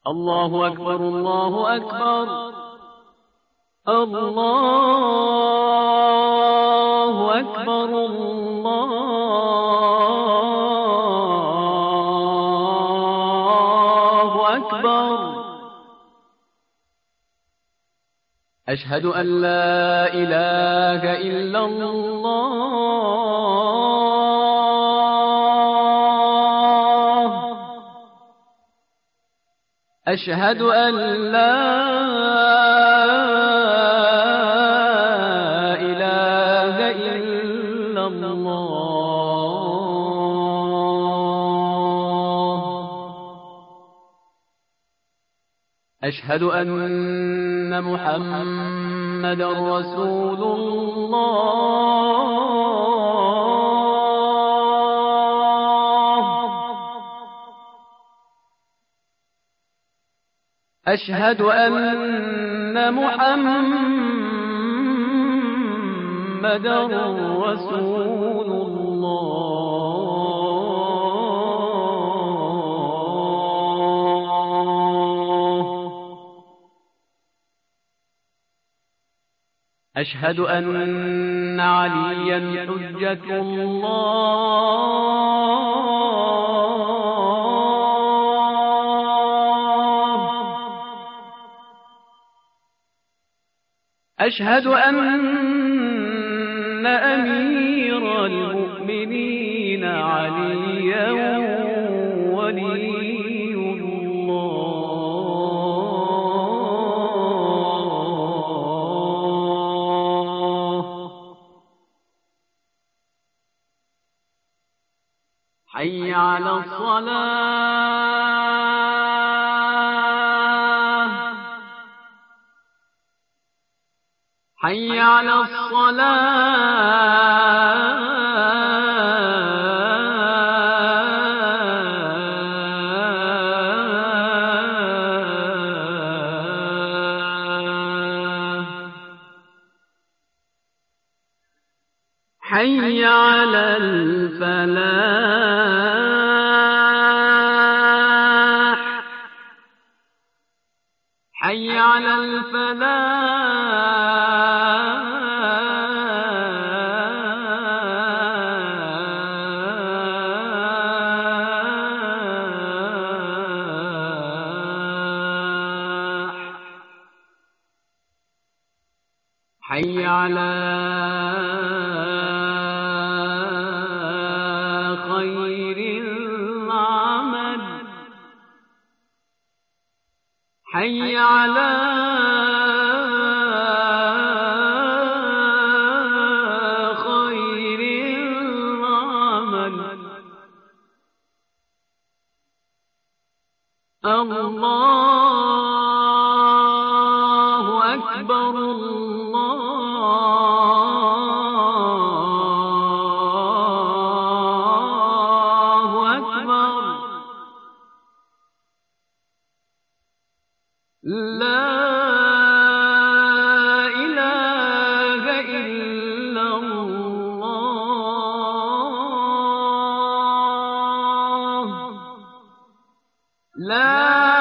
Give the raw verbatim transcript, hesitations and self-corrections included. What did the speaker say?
الله أكبر الله أكبر الله أكبر الله أكبر. أشهد أن لا إله إلا الله. أشهد أن لا إله إلا الله. أشهد أن محمد رسول الله. أشهد أن محمد رسول الله. أشهد أن عليا حجة الله. أشهد أن أمير المؤمنين عليا ولي حي على الصلاة. حي على الصلاة. حي على الفلاح. حي على الفلاح. حي على خير العمل. حي على خير العمل. الله أكبر الله أكبر. لا إله إلا الله. لا